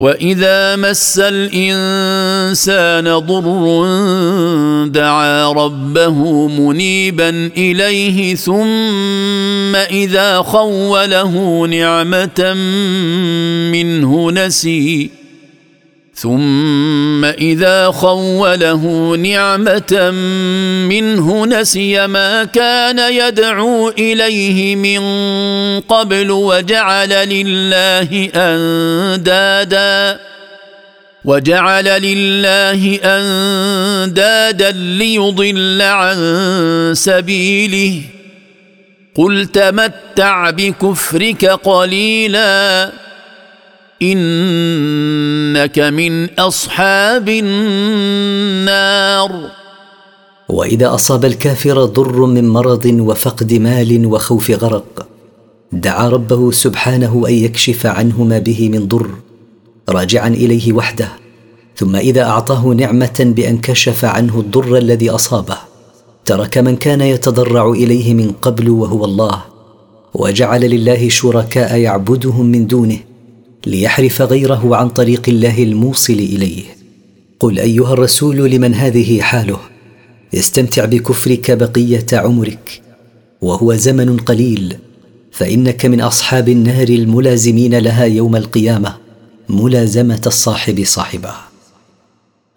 وإذا مس الإنسان ضر دعا ربه منيبا إليه ثم إذا خوله نعمة منه نسي ما كان يدعو إليه من قبل وجعل لله أندادا ليضل عن سبيله قل تمتع بكفرك قليلا إنك من أصحاب النار. وإذا أصاب الكافر ضر من مرض وفقد مال وخوف غرق دعا ربه سبحانه أن يكشف عنه ما به من ضر راجعا إليه وحده، ثم إذا أعطاه نعمة بأن كشف عنه الضر الذي أصابه ترك من كان يتضرع إليه من قبل وهو الله، وجعل لله شركاء يعبدهم من دونه ليحرف غيره عن طريق الله الموصل إليه. قل أيها الرسول لمن هذه حاله: استمتع بكفرك بقية عمرك وهو زمن قليل، فإنك من أصحاب النار الملازمين لها يوم القيامة ملازمة الصاحب صاحبه.